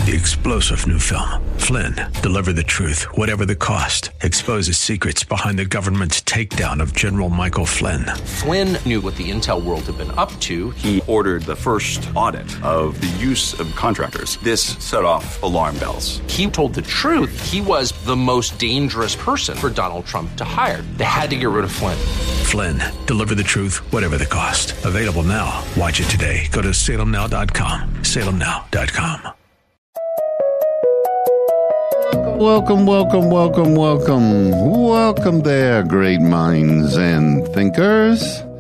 the explosive new film, Flynn, Deliver the Truth, Whatever the Cost, exposes secrets behind the government's takedown of General Michael Flynn. Flynn knew what the intel world had been up to. He ordered the first audit of the use of contractors. This set off alarm bells. He told the truth. He was the most dangerous person for Donald Trump to hire. They had to get rid of Flynn. Flynn, Deliver the Truth, Whatever the Cost. Available now. Watch it today. Go to salemnow.com. salemnow.com. Welcome, welcome, welcome, welcome. Welcome there, great minds and thinkers.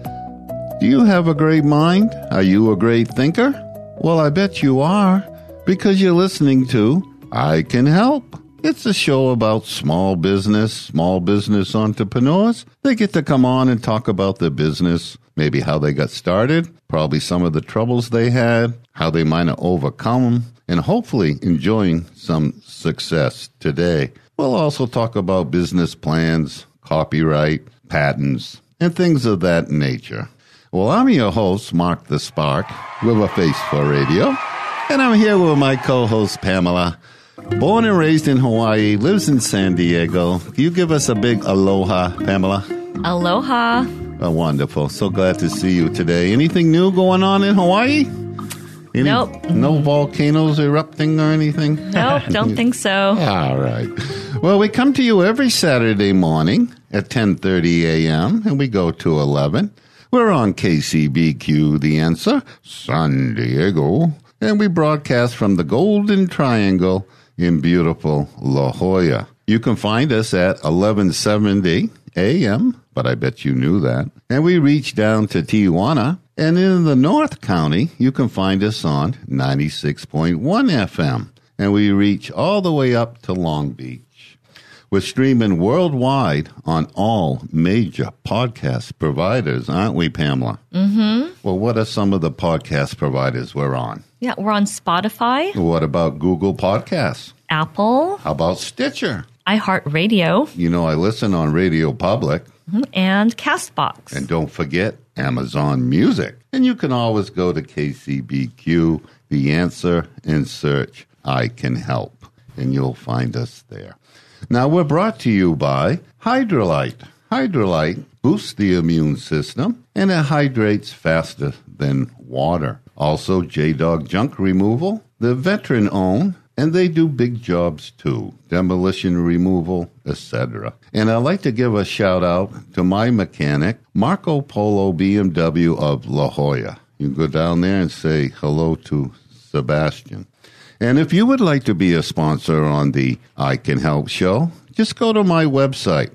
Do you have a great mind? Are you a great thinker? Well, I bet you are, because you're listening to I Can Help. It's a show about small business entrepreneurs. They get to come on and talk about their business, maybe how they got started, probably some of the troubles they had, how they might have overcome them, and hopefully enjoying some success today. We'll also talk about business plans, copyright, patents, and things of that nature. Well, I'm your host, Mark the Spark, with a face for radio, and I'm here with my co-host, Pamela. Born and raised in Hawaii, lives in San Diego. Can you give us a big aloha, Pamela? Aloha. Oh, wonderful. So glad to see you today. Anything new going on in Hawaii? Nope. No volcanoes erupting or anything? Nope, don't think so. All right. Well, we come to you every Saturday morning at 10:30 a.m. and we go to 11. We're on KCBQ, The Answer, San Diego, and we broadcast from the Golden Triangle in beautiful La Jolla. You can find us at 1170 a.m., but I bet you knew that. And we reach down to Tijuana. And in the North County, you can find us on 96.1 FM. And we reach all the way up to Long Beach. We're streaming worldwide on all major podcast providers, aren't we, Pamela? Mm-hmm. Well, what are some of the podcast providers we're on? Yeah, we're on Spotify. What about Google Podcasts? Apple. How about Stitcher? iHeartRadio. You know, I listen on Radio Public. And CastBox. And don't forget Amazon Music. And you can always go to KCBQ, The Answer, and search I Can Help. And you'll find us there. Now, we're brought to you by Hydralyte. Hydralyte boosts the immune system, and it hydrates faster than water. Also, J-Dog Junk Removal. They're veteran-owned, and they do big jobs, too. Demolition removal, etc. And I'd like to give a shout-out to my mechanic, Marco Polo BMW of La Jolla. You can go down there and say hello to Sebastian. And if you would like to be a sponsor on the I Can Help show, just go to my website,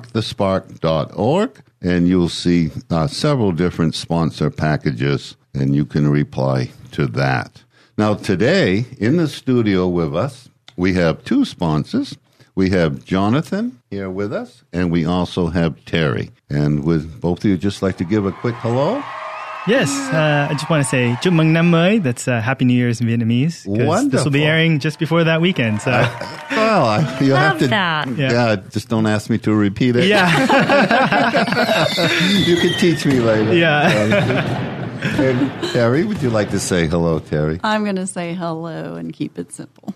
markthespark.org, and you'll see several different sponsor packages, and you can reply to that. Now, today, in the studio with us, we have two sponsors. We have Jonathan here with us, and we also have Terry. And would both of you just like to give a quick hello? Yes, I just want to say Chúc mừng năm mới. That's Happy New Year's in Vietnamese. Wonderful. This will be airing just before that weekend. So, you'll have to. That. Yeah, just don't ask me to repeat it. Yeah. You can teach me later. Yeah. And Terry, would you like to say hello, Terry? I'm going to say hello and keep it simple.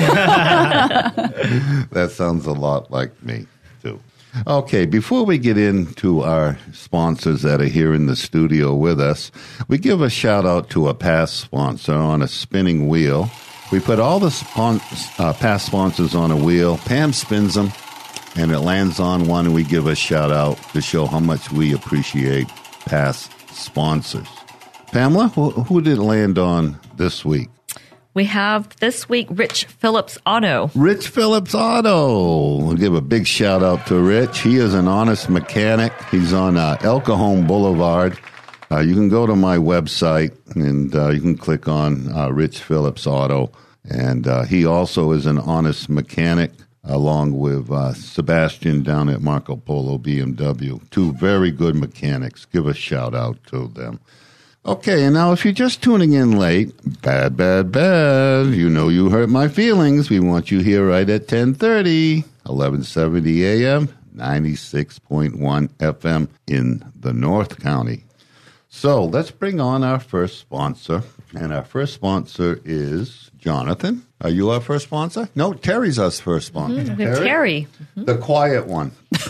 That sounds a lot like me, too. Okay, before we get into our sponsors that are here in the studio with us, we give a shout-out to a past sponsor on a spinning wheel. We put all the past sponsors on a wheel. Pam spins them, and it lands on one, and we give a shout-out to show how much we appreciate past sponsors. Pamela, who did it land on this week? We have this week Rich Phillips Auto. Rich Phillips Auto. We'll give a big shout out to Rich. He is an honest mechanic. He's on El Cajon Boulevard. You can go to my website and you can click on Rich Phillips Auto. And he also is an honest mechanic along with Sebastian down at Marco Polo BMW. Two very good mechanics. Give a shout out to them. Okay, and now if you're just tuning in late, bad. You know you hurt my feelings. We want you here right at 10:30, 1170 a.m., 96.1 FM in the North County. So let's bring on our first sponsor. And our first sponsor is Jonathan. Are you our first sponsor? No, Terry's our first sponsor. We have Terry. The quiet one.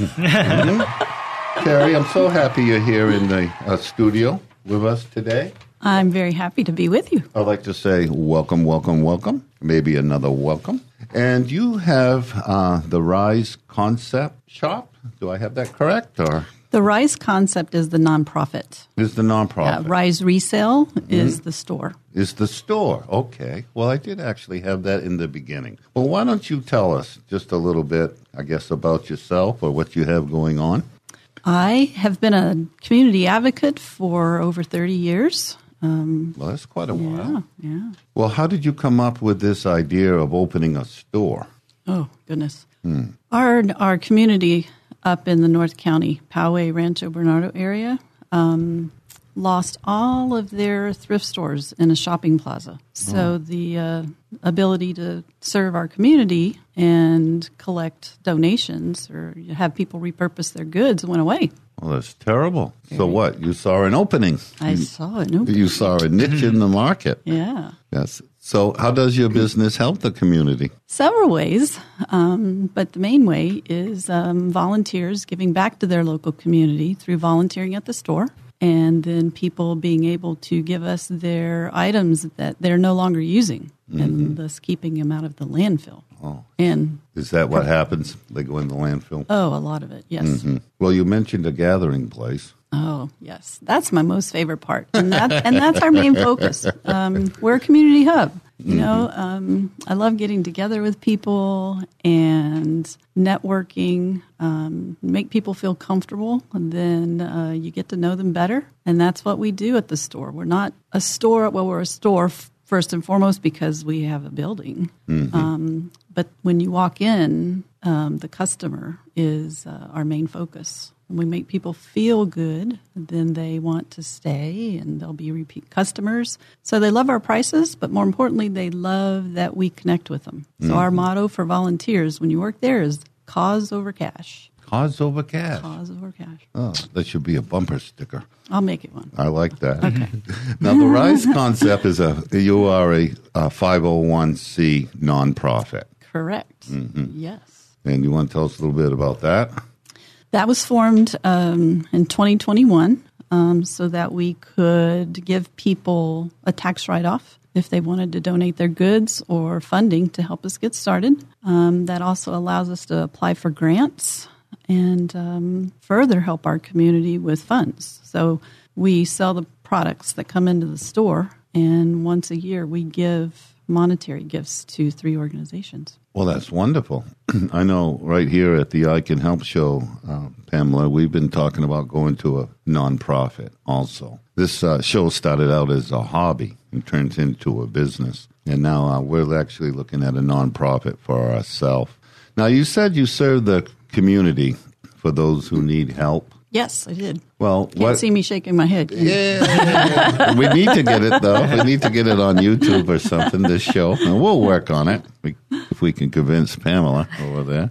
Terry, I'm so happy you're here in the studio with us today. I'm very happy to be with you. I'd like to say welcome, welcome, welcome. Maybe another welcome. And you have the Rise Concept Shop. Do I have that correct? Or The Rise Concept is the nonprofit. is the nonprofit? Rise Resale is the store. Is the store. Okay. Well, I did actually have that in the beginning. Well, why don't you tell us just a little bit, I guess, about yourself or what you have going on? I have been a community advocate for over 30 years. Well, that's quite a while. Yeah. Well, how did you come up with this idea of opening a store? Oh, goodness. Our community up in the North County, Poway, Rancho Bernardo area, lost all of their thrift stores in a shopping plaza. So the ability to serve our community and collect donations or have people repurpose their goods went away. Well, that's terrible. So what? You saw an opening. I saw it. Nope. You saw a niche in the market. Yeah. Yes. So how does your business help the community? Several ways, but the main way is volunteers giving back to their local community through volunteering at the store, and then people being able to give us their items that they're no longer using, and thus keeping them out of the landfill. Oh. And Is that what happens? They go in the landfill? a lot of it, yes. Well, you mentioned a gathering place. Oh, yes. That's my most favorite part. And that's our main focus. We're a community hub. You know, I love getting together with people and networking, make people feel comfortable, and then you get to know them better. And that's what we do at the store. We're not a store. Well, we're a store first and foremost because we have a building. But when you walk in, the customer is our main focus. When we make people feel good, then they want to stay and they'll be repeat customers. So they love our prices, but more importantly, they love that we connect with them. So our motto for volunteers when you work there is cause over cash. Cause over cash. Cause over cash. Oh, that should be a bumper sticker. I'll make it one. I like that. Okay. Now, the Rise Concept is you are a 501c nonprofit. Correct. Yes. And you want to tell us a little bit about that? That was formed in 2021 so that we could give people a tax write-off if they wanted to donate their goods or funding to help us get started. That also allows us to apply for grants and further help our community with funds. So we sell the products that come into the store, and once a year we give monetary gifts to 3 organizations. Well, that's wonderful. I know right here at the I Can Help show, Pamela, we've been talking about going to a nonprofit also. This show started out as a hobby and turned into a business. And now we're actually looking at a nonprofit for ourselves. Now, you said you serve the community for those who need help. Yes, I did. Well, Can't see me shaking my head. Yeah. We need to get it, though. We need to get it on YouTube or something, this show. And we'll work on it if we can convince Pamela over there.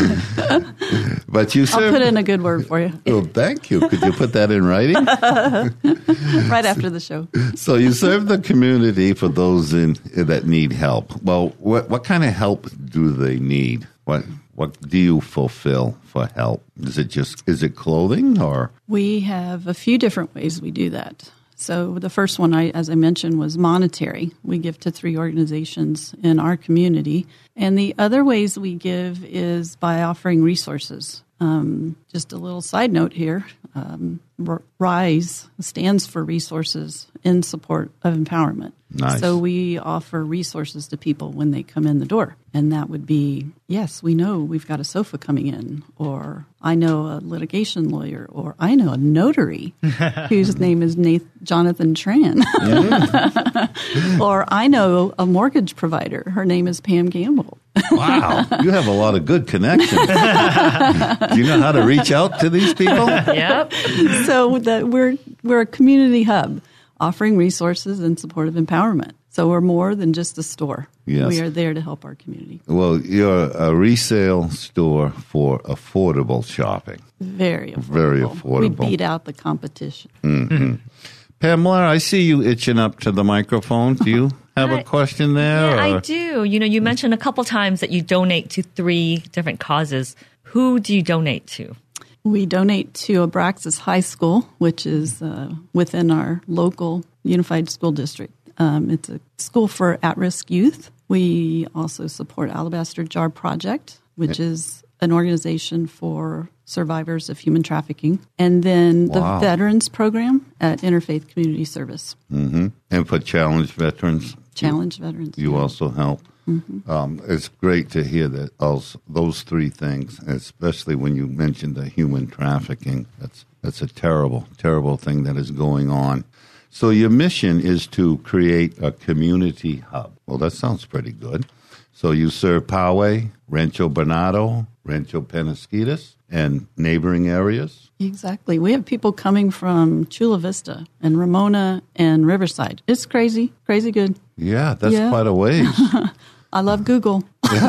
But you serve... I'll put in a good word for you. Oh, thank you. Could you put that in writing? Right after the show. So you serve the community for those that need help. Well, what kind of help do they need? What do you fulfill for help? Is it clothing or? We have a few different ways we do that. So the first one, as I mentioned, was monetary. We give to 3 organizations in our community. And the other ways we give is by offering resources. Just a little side note here. RISE stands for Resources in Support of Empowerment. Nice. So we offer resources to people when they come in the door. And that would be, yes, we know we've got a sofa coming in, or I know a litigation lawyer, or I know a notary whose name is Jonathan Tran. Or I know a mortgage provider. Her name is Pam Gamble. Wow. You have a lot of good connections. Do you know how to reach out to these people? Yep. So we're a community hub offering resources in support of empowerment. So we're more than just a store. Yes. We are there to help our community. Well, you're a resale store for affordable shopping. Very affordable. Very affordable. We beat out the competition. Mm-hmm. Pamela, I see you itching up to the microphone. Do you have a question there? Yeah, or? I do. You mentioned a couple times that you donate to 3 different causes. Who do you donate to? We donate to Abraxas High School, which is within our local unified school district. It's a school for at-risk youth. We also support Alabaster Jar Project, which is an organization for survivors of human trafficking. And then the Veterans Program at Interfaith Community Service. Mm-hmm. And for challenged veterans? Challenged veterans. You also help. Mm-hmm. It's great to hear that those 3 things, especially when you mentioned the human trafficking. That's a terrible, terrible thing that is going on. So your mission is to create a community hub. Well, that sounds pretty good. So you serve Poway, Rancho Bernardo, Rancho Penasquitos, and neighboring areas? Exactly. We have people coming from Chula Vista and Ramona and Riverside. It's crazy good. Yeah, that's quite a ways. I love Google.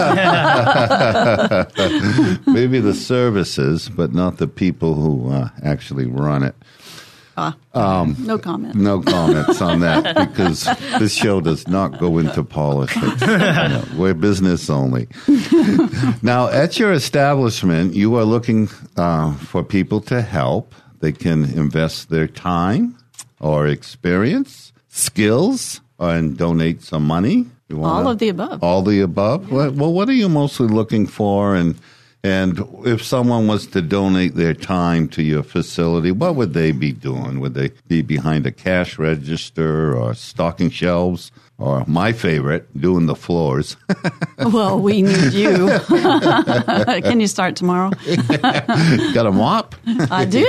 Maybe the services, but not the people who actually run it. No comment. No comments on that because this show does not go into politics. We're business only. Now, at your establishment, you are looking for people to help. They can invest their time or experience, skills, and donate some money. All of the above. All the above? Yeah. Well, what are you mostly looking for? And if someone was to donate their time to your facility, what would they be doing? Would they be behind a cash register or stocking shelves? Or my favorite, doing the floors. Well, we need you. Can you start tomorrow? Got a mop? I do.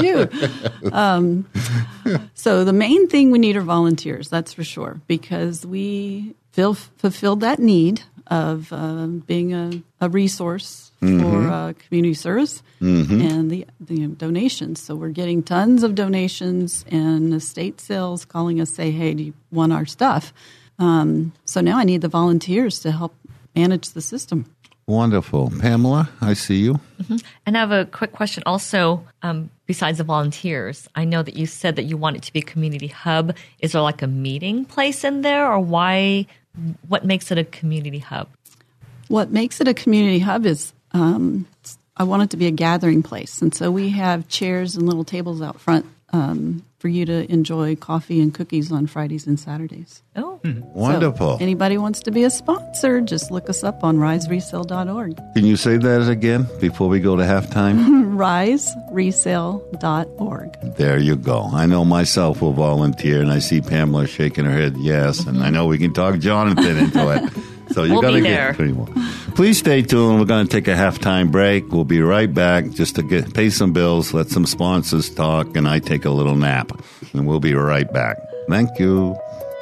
So the main thing we need are volunteers, that's for sure, because we fulfilled that need of being a resource for community service and the donations. So we're getting tons of donations and estate sales calling us, say, hey, do you want our stuff? So now I need the volunteers to help manage the system. Wonderful. Pamela, I see you. Mm-hmm. And I have a quick question also, besides the volunteers. I know that you said that you want it to be a community hub. Is there like a meeting place in there, or what makes it a community hub? What makes it a community hub is I want it to be a gathering place. And so we have chairs and little tables out front for you to enjoy coffee and cookies on Fridays and Saturdays. Oh, wonderful. So anybody wants to be a sponsor, just look us up on riseresale.org. Can you say that again before we go to halftime? riseresale.org. There you go. I know myself will volunteer, and I see Pamela shaking her head yes, and I know we can talk Jonathan into it. So you got to get 3 more. Please stay tuned. We're going to take a halftime break. We'll be right back just to pay some bills, let some sponsors talk, and I take a little nap. And we'll be right back. Thank you.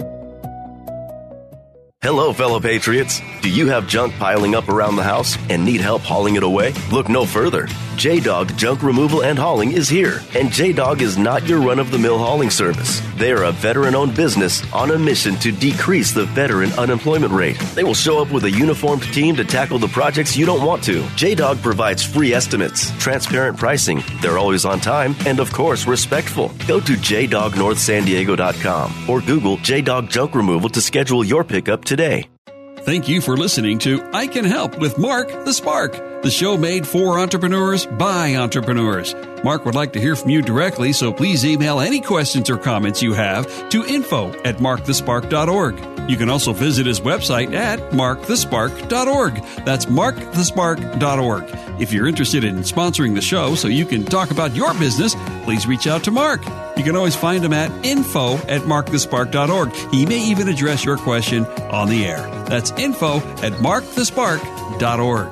Hello, fellow patriots. Do you have junk piling up around the house and need help hauling it away? Look no further. J-Dog Junk Removal and Hauling is here, and J-Dog is not your run-of-the-mill hauling service. They are a veteran-owned business on a mission to decrease the veteran unemployment rate. They will show up with a uniformed team to tackle the projects you don't want to. J-Dog provides free estimates, transparent pricing, they're always on time, and of course, respectful. Go to jdognorthsandiego.com or Google J-Dog Junk Removal to schedule your pickup today. Thank you for listening to I Can Help with Mark the Spark, the show made for entrepreneurs by entrepreneurs. Mark would like to hear from you directly, so please email any questions or comments you have to info@markthespark.org. You can also visit his website at markthespark.org. That's markthespark.org. If you're interested in sponsoring the show so you can talk about your business, please reach out to Mark. You can always find him at info@markthespark.org. He may even address your question on the air. That's info@markthespark.org.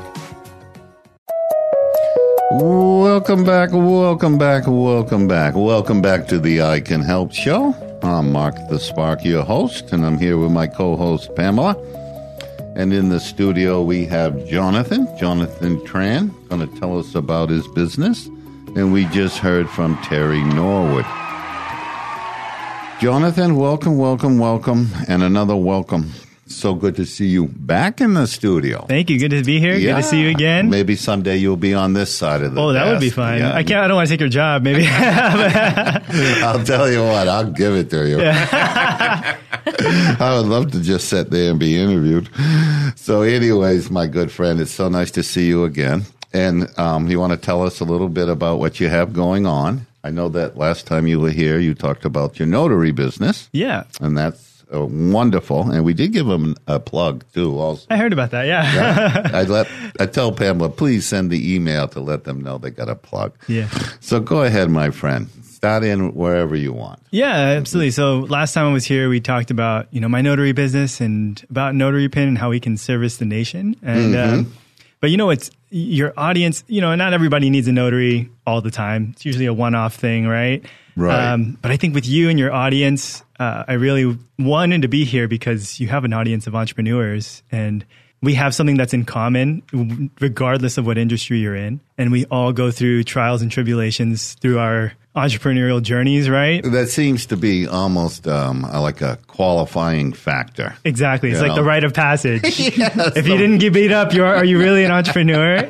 Welcome back to the I Can Help show. I'm Mark the Spark, your host, and I'm here with my co-host, Pamela. And in the studio, we have Jonathan Tran, going to tell us about his business. And we just heard from Terry Norwood. Jonathan, welcome, and another welcome. So good to see you back in the studio. Thank you. Good to be here. Yeah. Good to see you again. Maybe someday you'll be on this side of the desk. That would be fun. Yeah. I don't want to take your job, maybe. I'll tell you what, I'll give it to you. Yeah. I would love to just sit there and be interviewed. So anyways, my good friend, it's so nice to see you again. And you want to tell us a little bit about what you have going on? I know that last time you were here, you talked about your notary business. Yeah. And that's wonderful. And we did give them a plug, too, also. I heard about that, yeah. I tell Pamela, please send the email to let them know they got a plug. Yeah. So go ahead, my friend. Start in wherever you want. Yeah, absolutely. So last time I was here, we talked about, my notary business and about Notary Pin and how we can service the nation. And but it's your audience, not everybody needs a notary all the time. It's usually a one-off thing, right? Right. But I think with you and your audience, I really wanted to be here because you have an audience of entrepreneurs and we have something that's in common regardless of what industry you're in. And we all go through trials and tribulations through our entrepreneurial journeys, right? That seems to be almost like a qualifying factor. Exactly. It's like the rite of passage. Yes. If you didn't get beat up, are you really an entrepreneur?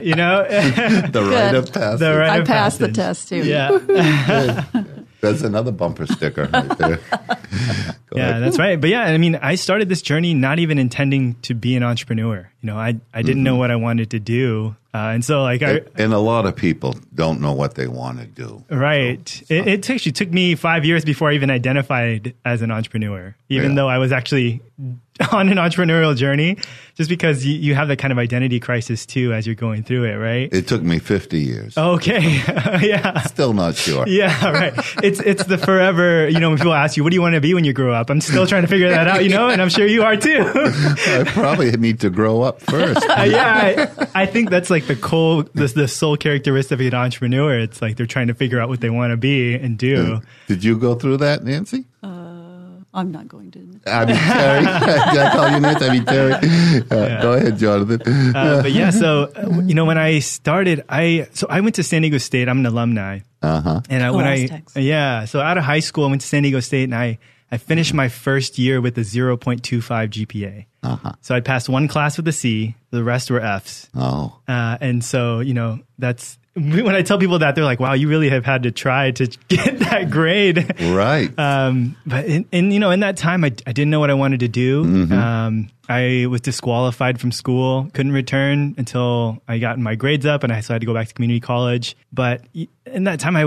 The rite of passage. I passed the test, too. Yeah. That's another bumper sticker right there. Yeah, that's right. But yeah, I started this journey not even intending to be an entrepreneur. I didn't know what I wanted to do. And so and a lot of people don't know what they want to do. Right. So. It actually took me 5 years before I even identified as an entrepreneur, even though I was actually on an entrepreneurial journey, just because you have that kind of identity crisis too as you're going through it, right? It took me 50 years. Okay. Yeah. Still not sure. Yeah, right. It's the forever, when people ask you, what do you want to be when you grow up? I'm still trying to figure that out, and I'm sure you are too. I probably need to grow up first. I think that's like the sole characteristic of an entrepreneur. It's like they're trying to figure out what they want to be and do. Did you go through that, Nancy? I'm not going to. I mean, Terry. Did I call you Nancy? I mean, Terry. Go ahead, Jonathan. But yeah, so, when I started, I went to San Diego State. I'm an alumni. Uh-huh. And so out of high school, I went to San Diego State and I finished my first year with a 0.25 GPA. Uh-huh. So I passed one class with a C. The rest were Fs. Oh. And so, that's... When I tell people that, they're like, wow, you really have had to try to get that grade. Right. But in that time, I didn't know what I wanted to do. Mm-hmm. I was disqualified from school, couldn't return until I got my grades up, and so I had to go back to community college. But in that time,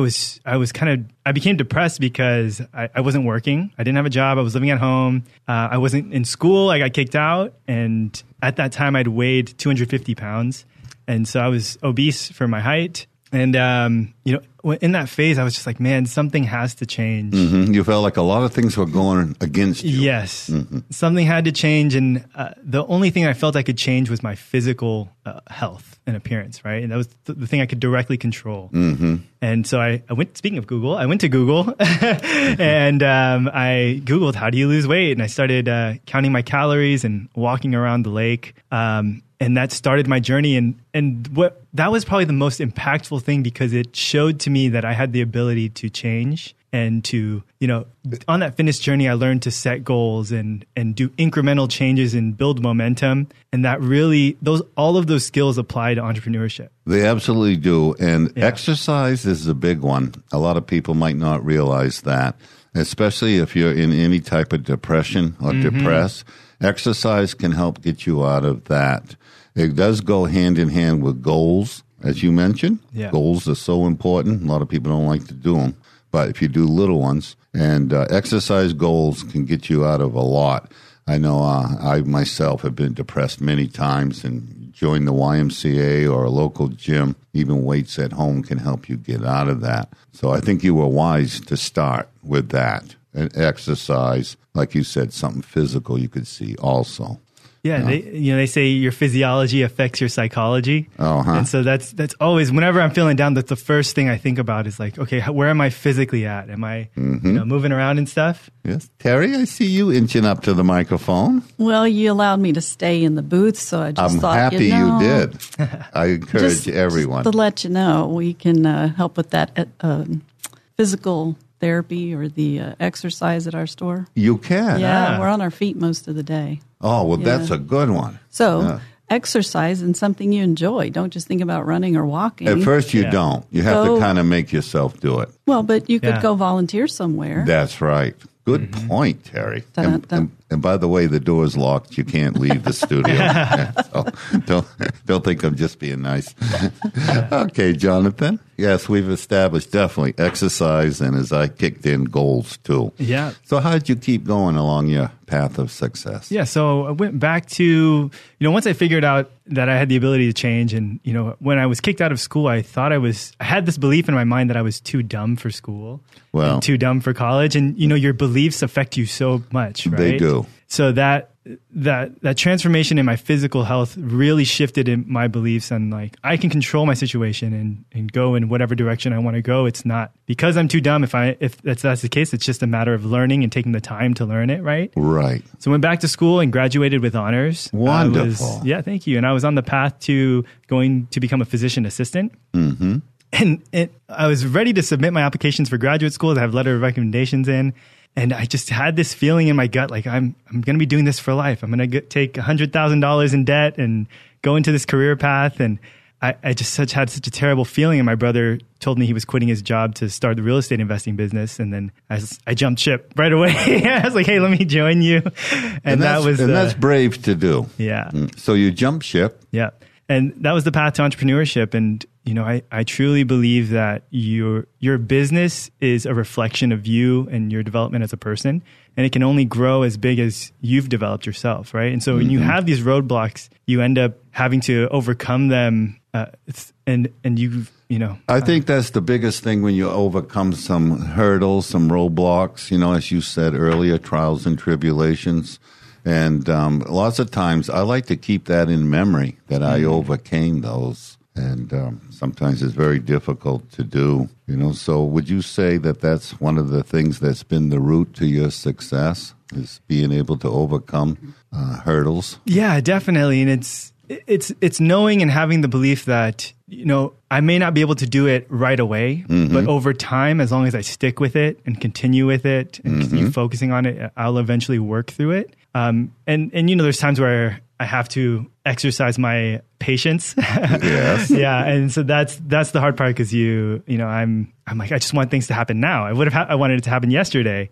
I became depressed because I wasn't working. I didn't have a job. I was living at home. I wasn't in school. I got kicked out. And at that time, I'd weighed 250 pounds. And so I was obese for my height. And, in that phase, I was just like, man, something has to change. Mm-hmm. You felt like a lot of things were going against you. Yes. Mm-hmm. Something had to change. And the only thing I felt I could change was my physical health and appearance, right? And that was the thing I could directly control. Mm-hmm. And so I went, speaking of Google, I went to Google and I Googled, how do you lose weight? And I started counting my calories and walking around the lake. And that started my journey. And that was probably the most impactful thing because it showed to me that I had the ability to change and to, on that fitness journey, I learned to set goals and do incremental changes and build momentum. And that really, all of those skills apply to entrepreneurship. They absolutely do. And exercise is a big one. A lot of people might not realize that, especially if you're in any type of depression or depressed. Exercise can help get you out of that. It does go hand in hand with goals, as you mentioned. Yeah. Goals are so important. A lot of people don't like to do them. But if you do little ones, and exercise goals can get you out of a lot. I know I myself have been depressed many times and joined the YMCA or a local gym. Even weights at home can help you get out of that. So I think you were wise to start with that. And exercise, like you said, something physical you could see also. Yeah, they say your physiology affects your psychology. And so that's always, whenever I'm feeling down, that's the first thing I think about is like, okay, where am I physically at? Am I moving around and stuff? Yes. Terry, I see you inching up to the microphone. Well, you allowed me to stay in the booth, so I just thought, I'm happy you did. I encourage everyone. Just to let you know, we can help with that physical therapy or the exercise at our store. You can? Yeah, we're on our feet most of the day. Oh, well, that's a good one. So exercise and something you enjoy. Don't just think about running or walking. At first you don't. You have to kind of make yourself do it. Well, but you could go volunteer somewhere. That's right. Good point, Terry. Dun, dun. And by the way, the door's locked. You can't leave the studio. So don't think I'm just being nice. Okay, Jonathan. Yes, we've established definitely exercise, and as I kicked in, goals too. Yeah. So how did you keep going along your path of success? Yeah, so I went back to, once I figured out that I had the ability to change, and, when I was kicked out of school, I had this belief in my mind that I was too dumb for school, and too dumb for college, and, your beliefs affect you so much, right? They do. So that transformation in my physical health really shifted in my beliefs, and like I can control my situation and go in whatever direction I want to go. It's not because I'm too dumb. If that's the case, it's just a matter of learning and taking the time to learn it. Right. Right. So I went back to school and graduated with honors. Wonderful. Yeah, thank you. And I was on the path to going to become a physician assistant. Mm-hmm. And I was ready to submit my applications for graduate school to have letter of recommendations in. And I just had this feeling in my gut, like I'm going to be doing this for life. I'm going to take $100,000 in debt and go into this career path. And I just had such a terrible feeling. And my brother told me he was quitting his job to start the real estate investing business. And then I jumped ship right away. I was like, hey, let me join you. And that's brave to do. Yeah. So you jumped ship. Yeah. And that was the path to entrepreneurship. And, I truly believe that your business is a reflection of you and your development as a person. And it can only grow as big as you've developed yourself, right? And so when you have these roadblocks, you end up having to overcome them. I think that's the biggest thing when you overcome some hurdles, some roadblocks, as you said earlier, trials and tribulations. And lots of times I like to keep that in memory, that I overcame those. And sometimes it's very difficult to do, So would you say that that's one of the things that's been the root to your success, is being able to overcome hurdles? Yeah, definitely. And it's knowing and having the belief that, I may not be able to do it right away, but over time, as long as I stick with it and continue with it and continue focusing on it, I'll eventually work through it. And there's times where I have to exercise my patience. Yes. Yeah. And so that's the hard part, because I'm like, I just want things to happen now. I wanted it to happen yesterday.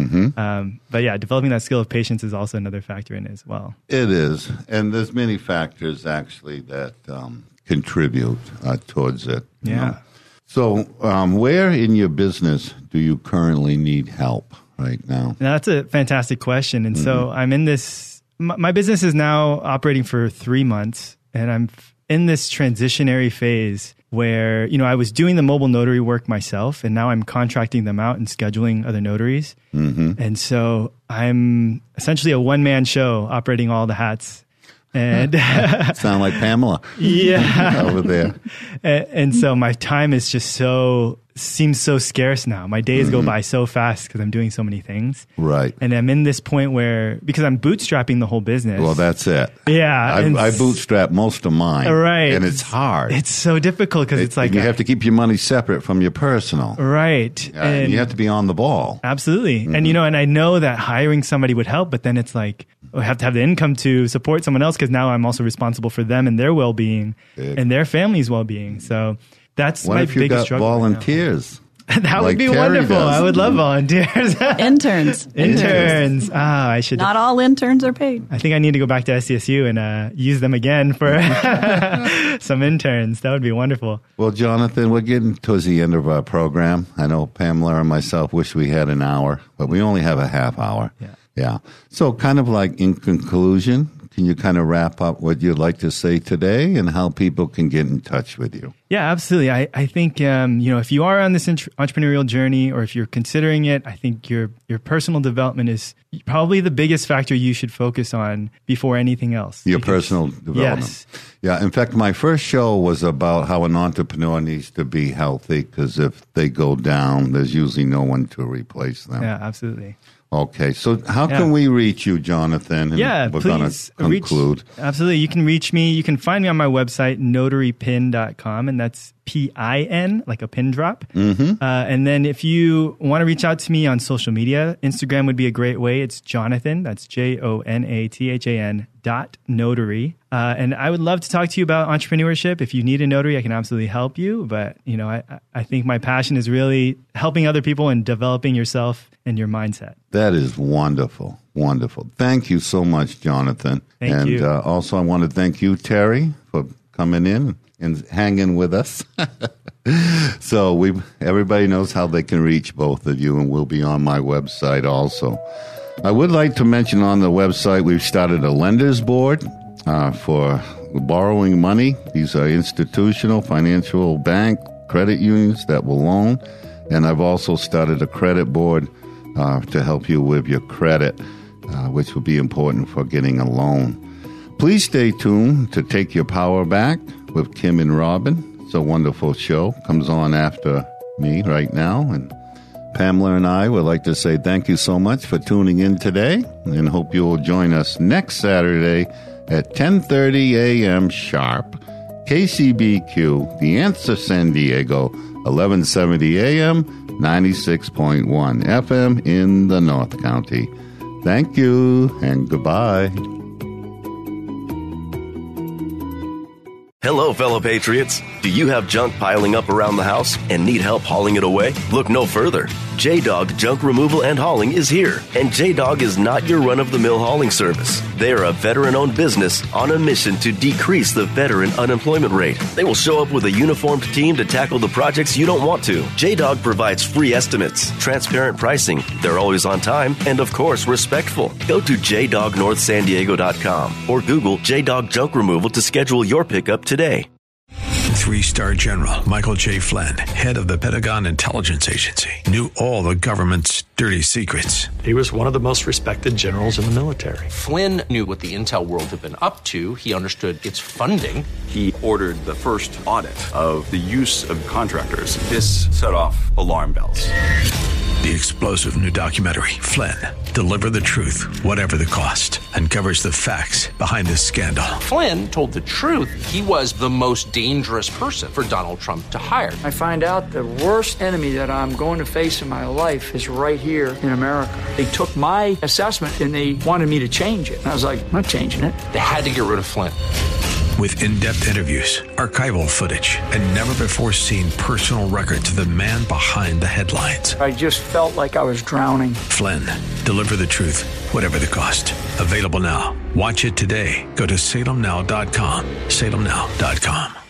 But yeah, developing that skill of patience is also another factor in it as well. It is. And there's many factors actually that contribute towards it. Yeah. So where in your business do you currently need help right now? Now, that's a fantastic question. And so I'm in this, my business is now operating for 3 months, and I'm in this transitionary phase where, I was doing the mobile notary work myself, and now I'm contracting them out and scheduling other notaries. And so I'm essentially a one-man show operating all the hats. And sound like Pamela. Yeah. Over there. And so my time is just seems so scarce now. My days go by so fast because I'm doing so many things. Right. And I'm in this point where, because I'm bootstrapping the whole business. Well, that's it. Yeah. I bootstrap most of mine. Right. And it's hard. It's so difficult because it's like, you have to keep your money separate from your personal. Right. And you have to be on the ball. Absolutely. And, and I know that hiring somebody would help, but then it's like, I have to have the income to support someone else, because now I'm also responsible for them and their well-being and their family's well-being. So that's my biggest struggle. What if you got volunteers? That would be wonderful. I would love volunteers. Interns. I should. Not all interns are paid. I think I need to go back to SDSU and use them again for some interns. That would be wonderful. Well, Jonathan, we're getting towards the end of our program. I know Pamela and myself wish we had an hour, but we only have a half hour. Yeah. So kind of like in conclusion, can you kind of wrap up what you'd like to say today and how people can get in touch with you? Yeah, absolutely. I think, if you are on this entrepreneurial journey, or if you're considering it, I think your personal development is probably the biggest factor you should focus on before anything else. Your personal development. Yes. Yeah. In fact, my first show was about how an entrepreneur needs to be healthy, because if they go down, there's usually no one to replace them. Yeah, absolutely. Okay, so how can we reach you, Jonathan? And we're going to conclude. Absolutely. You can reach me. You can find me on my website, notarypin.com, and that's PIN, like a pin drop. And then if you want to reach out to me on social media, Instagram would be a great way. It's Jonathan, that's JONATHAN Notary. And I would love to talk to you about entrepreneurship. If you need a notary, I can absolutely help you. But, I think my passion is really helping other people and developing yourself and your mindset. That is wonderful. Wonderful. Thank you so much, Jonathan. Thank you. And also I want to thank you, Terry, for coming in and hanging with us. So everybody knows how they can reach both of you, and we'll be on my website also. I would like to mention on the website we've started a lenders board for borrowing money. These are institutional, financial bank, credit unions that will loan. And I've also started a credit board to help you with your credit, which will be important for getting a loan. Please stay tuned to Take Your Power Back with Kim and Robin. It's a wonderful show. Comes on after me right now. And Pamela and I would like to say thank you so much for tuning in today, and hope you will join us next Saturday at 10:30 a.m. sharp. KCBQ, The Answer San Diego, 1170 a.m., 96.1 FM in the North County. Thank you and goodbye. Hello, fellow patriots. Do you have junk piling up around the house and need help hauling it away? Look no further. J-Dog Junk Removal and Hauling is here, and J-Dog is not your run-of-the-mill hauling service. They are a veteran-owned business on a mission to decrease the veteran unemployment rate. They will show up with a uniformed team to tackle the projects you don't want to. J-Dog provides free estimates, transparent pricing, they're always on time, and of course, respectful. Go to jdognorthsandiego.com or Google J-Dog Junk Removal to schedule your pickup today. 3-star General Michael J. Flynn, head of the Pentagon Intelligence Agency, knew all the government's dirty secrets. He was one of the most respected generals in the military. Flynn knew what the intel world had been up to. He understood its funding. He ordered the first audit of the use of contractors. This set off alarm bells. The explosive new documentary, Flynn, Deliver the Truth, Whatever the Cost, uncovers the facts behind this scandal. Flynn told the truth. He was the most dangerous person for Donald Trump to hire. I find out the worst enemy that I'm going to face in my life is right here in America. They took my assessment and they wanted me to change it. And I was like, I'm not changing it. They had to get rid of Flynn. With in-depth interviews, archival footage, and never-before-seen personal records of the man behind the headlines. I just felt like I was drowning. Flynn, Deliver the Truth, Whatever the Cost. Available now. Watch it today. Go to salemnow.com. salemnow.com.